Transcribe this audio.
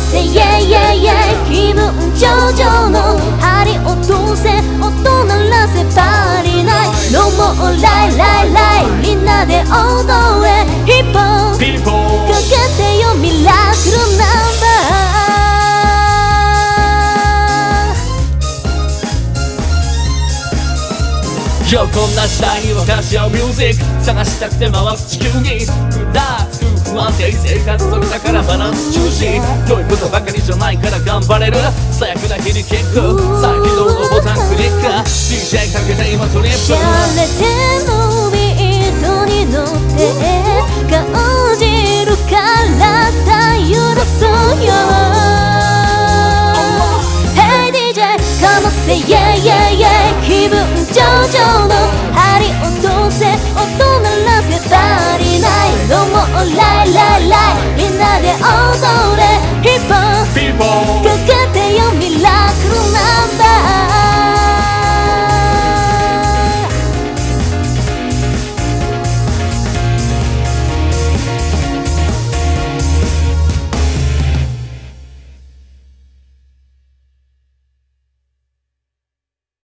せイェイイェイイェイ気分上々の針落とせ音鳴らせパリナイノモライライライみんなで踊れヒップホップかけてよミラクルナンバよこんな時代に私はミュージック探したくて回す地球にふらつく不安定生活それだからバランス中心どういうことばかりじゃないから頑張れる最悪な日にキック再起動のボタンクリック DJ かけて今トリップシャレてのビートに乗って感じる体揺らそうよ Hey DJ かませイェイイェイイェイ気分上々の針落とせ音鳴らせパリナイどうもライライ